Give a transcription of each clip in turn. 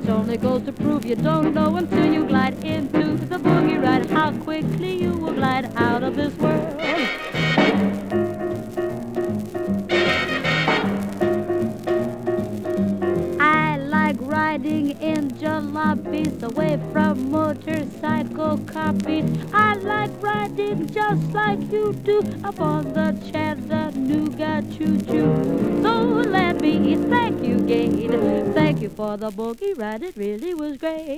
This only goes to prove you don't know until you glide into the boogie ride how quickly you will glide out of this world. I like riding in jalopies away from motorcycle copies. I like riding just like you do upon the Chattanooga choo-choo. So let me thank you, Gade. Thank you for the boogie ride. It really was great.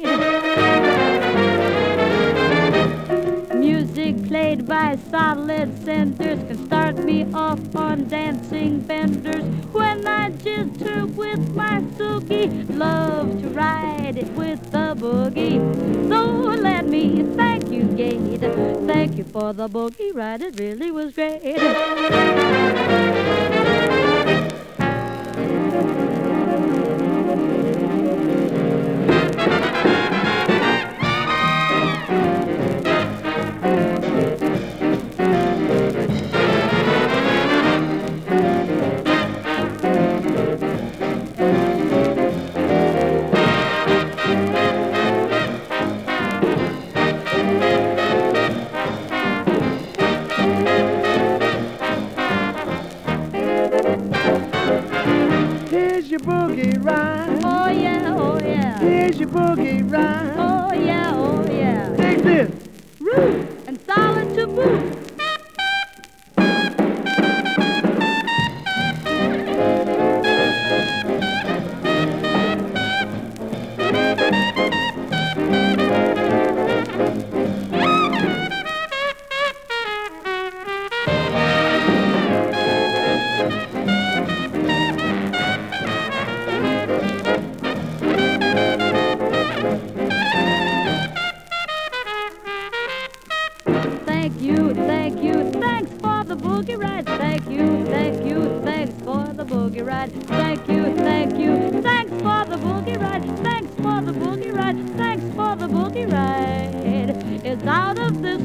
Music played by solid cinders can start me off on dancing benders. When I jitter with my Suki, love to ride it with the boogie. So let me thank you, Gade. Thank you for the boogie ride. It really was great. Here's your boogie ride. Oh yeah, oh yeah. Here's your boogie ride. Oh yeah, oh yeah. Take this. Root and solid to boot. Thank you, thanks for the boogie ride. Thank you, thanks for the boogie ride. Thank you, thanks for the boogie ride. Thanks for the boogie ride. Thanks for the boogie ride. It's out of this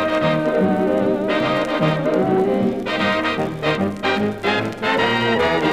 world.